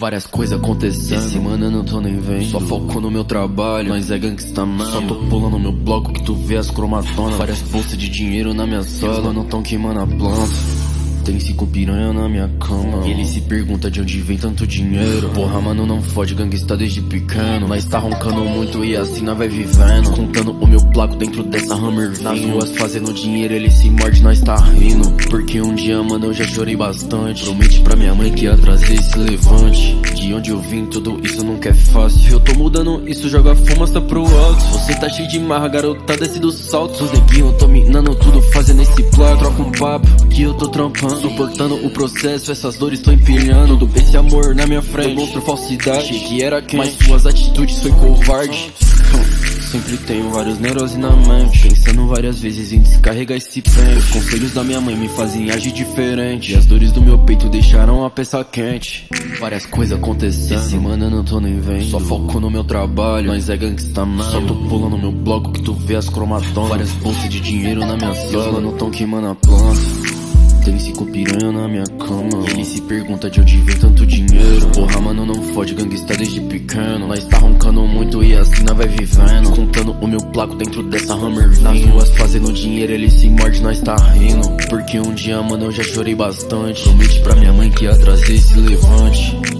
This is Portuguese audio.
Várias coisas acontecendo, esse mano eu não tô nem vendo. Só foco no meu trabalho, nós é gangsta mesmo. Só tô pulando meu bloco que tu vê as cromatonas. Várias bolsas de dinheiro na minha sala, não tão queimando a planta. Tem 5 piranha na minha cama. E ele se pergunta de onde vem tanto dinheiro. Porra, mano, não fode, gangsta desde pequeno. Nós tá roncando muito e assim nós vai vivendo. Contando o meu placo dentro dessa Hammer. Nas ruas fazendo dinheiro, ele se morde, nós tá rindo. Porque um dia, mano, eu já chorei bastante. Prometi pra minha mãe que ia trazer esse levante. De onde eu vim, tudo isso nunca é fácil. Eu tô mudando isso, joga a fumaça pro alto. Você tá cheio de marra, garota, desce do salto. Os neguinhos, tô minando tudo, fazendo esse plato. Troca um papo, que eu tô trampando. Suportando o processo, essas dores tô empilhando. Tudo esse amor na minha frente demonstra falsidade. Achei que era quem, mas suas atitudes foi covarde. Sempre tenho vários neuroses na mente, pensando várias vezes em descarregar esse pente. Os conselhos da minha mãe me fazem agir diferente, e as dores do meu peito deixaram a peça quente. Várias coisas acontecendo, esse mano eu não tô nem vendo. Só foco no meu trabalho, nós é gangsta mesmo. Só tô pulando meu bloco que tu vê as cromatonas. Várias bolsas de dinheiro na minha sala, mano tão queimando a planta. Tem 5 piranha na minha cama. E ele se pergunta de onde vem tanto dinheiro. Porra, mano, não fode, gangsta desde pequeno. Nós tá roncando muito e assim nós vai vivendo. Contando o meu placo dentro dessa Hammer. Nas ruas fazendo dinheiro, ele se morde, nós tá rindo. Porque um dia, mano, eu já chorei bastante. Prometi pra minha mãe que ia trazer esse levante.